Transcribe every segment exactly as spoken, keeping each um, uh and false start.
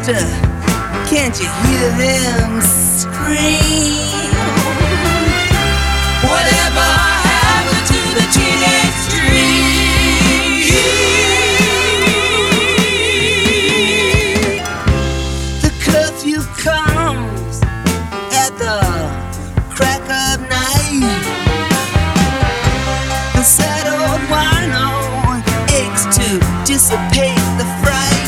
sister, can't you hear them scream? Whatever happened to the teenage dream? The curfew comes at the crack of night. The sad old wino aches to dissipate the fright.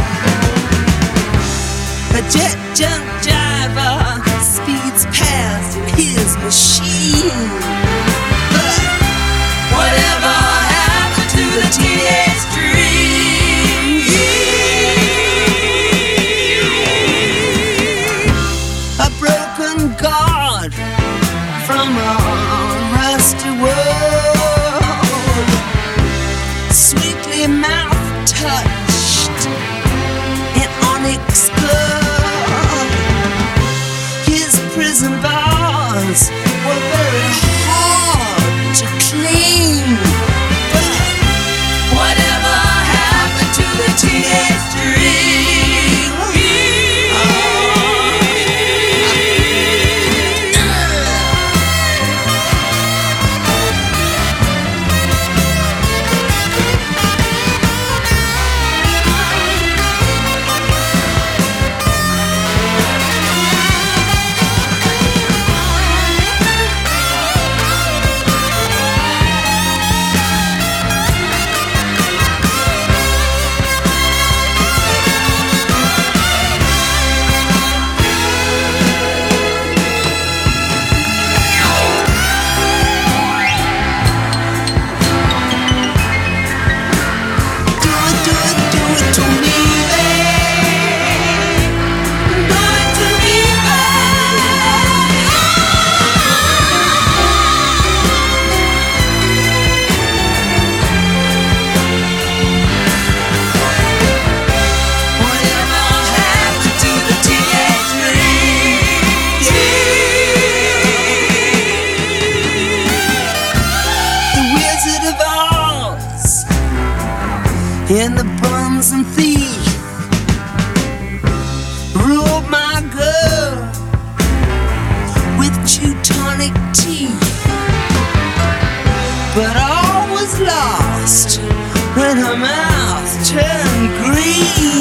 A jet junk driver speeds past in his machine. But whatever happened to the teenage dream? A broken god from a rusty world, sweetly mouth touched in onyx blood. His prison bars were very hard to clean. But whatever happened to the teenage dream? In the bums and thief ruled my girl with Teutonic teeth. But all was lost when her mouth turned green.